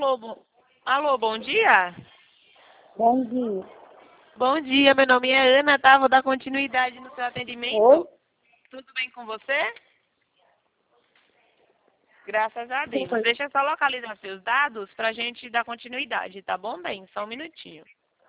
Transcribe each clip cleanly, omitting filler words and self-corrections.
Alô, alô, bom dia? Bom dia. Bom dia, meu nome é Ana, tá? Vou dar continuidade no seu atendimento. Oi? Tudo bem com você? Graças a Deus. Oi. Deixa eu só localizar seus dados pra gente dar continuidade, tá bom, bem? Só um minutinho.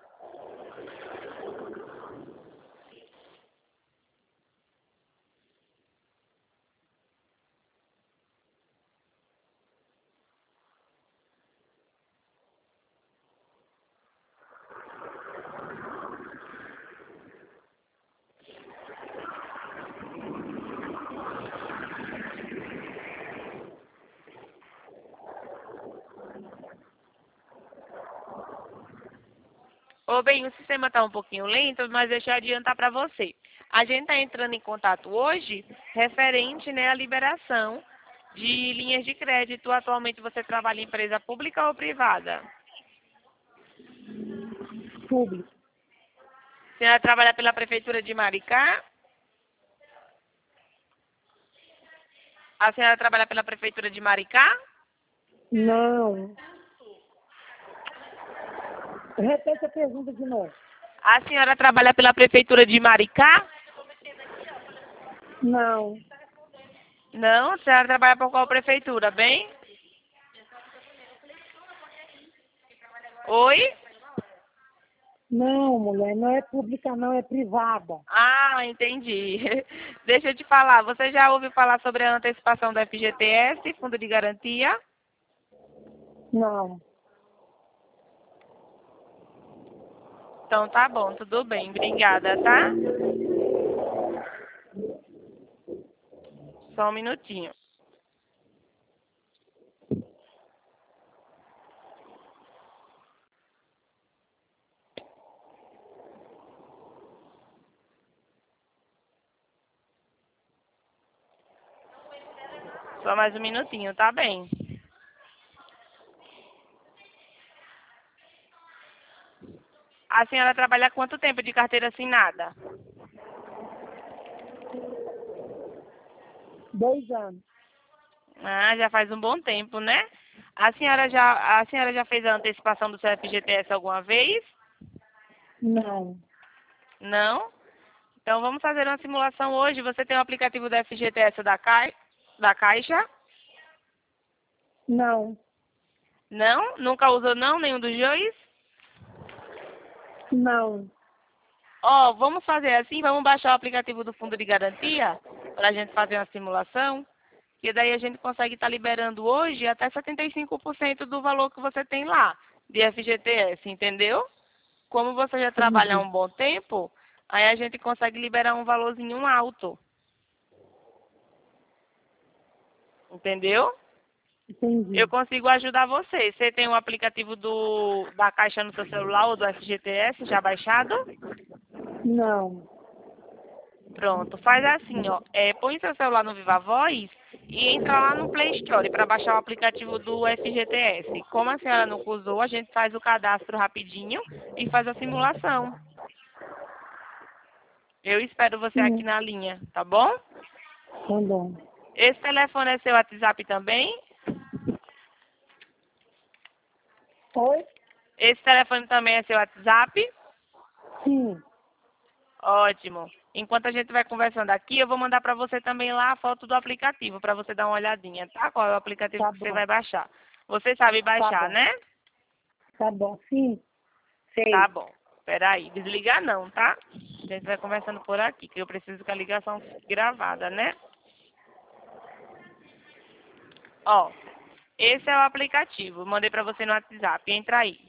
Ô, bem, o sistema está um pouquinho lento, mas deixa eu adiantar para você. A gente está entrando em contato hoje referente, né, à liberação de linhas de crédito. Atualmente você trabalha em empresa pública ou privada? Público. A senhora trabalha pela Prefeitura de Maricá? A senhora trabalha pela Prefeitura de Maricá? Não. Repete a pergunta de novo. A senhora trabalha pela Prefeitura de Maricá? Não. Não, a senhora trabalha por qual prefeitura, bem? Oi? Não, mulher, não é pública, não, é privada. Ah, entendi. Deixa eu te falar, você já ouviu falar sobre a antecipação do FGTS, Fundo de Garantia? Não. Então tá bom, tudo bem, obrigada, tá? Só um minutinho. Só mais um minutinho, tá bem? A senhora trabalha há quanto tempo de carteira assinada? 2 anos. Ah, já faz um bom tempo, né? A senhora já fez a antecipação do seu FGTS alguma vez? Não. Não? Então vamos fazer uma simulação hoje. Você tem o aplicativo do FGTS da Caixa? Não. Não? Nunca usou não, nenhum dos dois? Não. Ó, vamos fazer assim, vamos baixar o aplicativo do Fundo de Garantia para a gente fazer uma simulação, que daí a gente consegue estar liberando hoje até 75% do valor que você tem lá de FGTS, entendeu? Como você já trabalha há Entendi. um bom tempo, aí a gente consegue liberar um valorzinho alto, entendeu? Eu Entendi. consigo ajudar você. Você tem o aplicativo da Caixa no seu celular ou do FGTS já baixado? Não. Pronto, faz assim, ó. Põe seu celular no Viva Voz e entra lá no Play Store para baixar o aplicativo do FGTS. Como a senhora nunca usou, a gente faz o cadastro rapidinho e faz a simulação. Eu espero você aqui Sim. na linha, tá bom? Tá bom. Esse telefone é seu WhatsApp também? Oi? Esse telefone também é seu WhatsApp? Sim. Ótimo. Enquanto a gente vai conversando aqui, eu vou mandar para você também lá a foto do aplicativo, para você dar uma olhadinha, tá? Qual é o aplicativo Tá que você bom. vai baixar. Você sabe Tá baixar, bom. né? Tá bom. Sim. Tá Sei. bom. Peraí, desligar não, tá? A gente vai conversando por aqui, que eu preciso que a ligação fique gravada, né? Ó, esse é o aplicativo. Mandei para você no WhatsApp. Entra aí.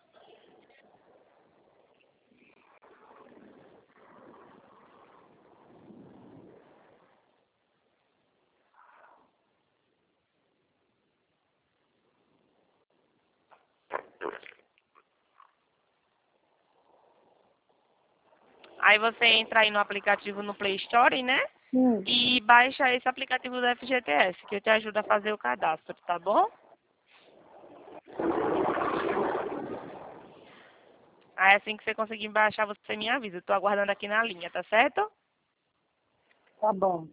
Aí você entra aí no aplicativo no Play Store, né? Sim. E baixa esse aplicativo do FGTS, que eu te ajudo a fazer o cadastro, tá bom? Aí assim que você conseguir baixar, você me avisa. Eu tô aguardando aqui na linha, tá certo? Tá bom.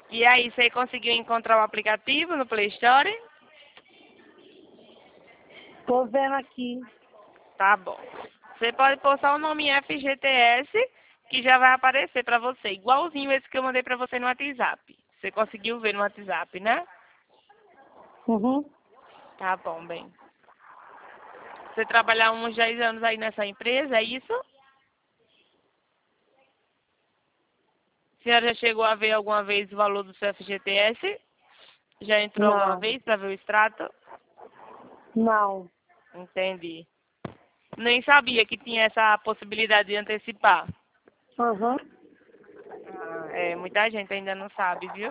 E aí, você conseguiu encontrar o aplicativo no Play Store? Tô vendo aqui. Tá bom. Você pode pôr só o nome FGTS, que já vai aparecer pra você. Igualzinho esse que eu mandei pra você no WhatsApp. Você conseguiu ver no WhatsApp, né? Uhum. Tá bom, bem. Você trabalhar uns 10 anos aí nessa empresa, é isso? A senhora já chegou a ver alguma vez o valor do seu FGTS? Já entrou alguma Não. vez para ver o extrato? Não. Entendi. Nem sabia que tinha essa possibilidade de antecipar. Uhum. Muita gente ainda não sabe, viu?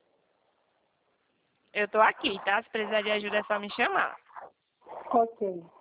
Eu tô aqui, tá? Se precisar de ajuda é só me chamar. Ok.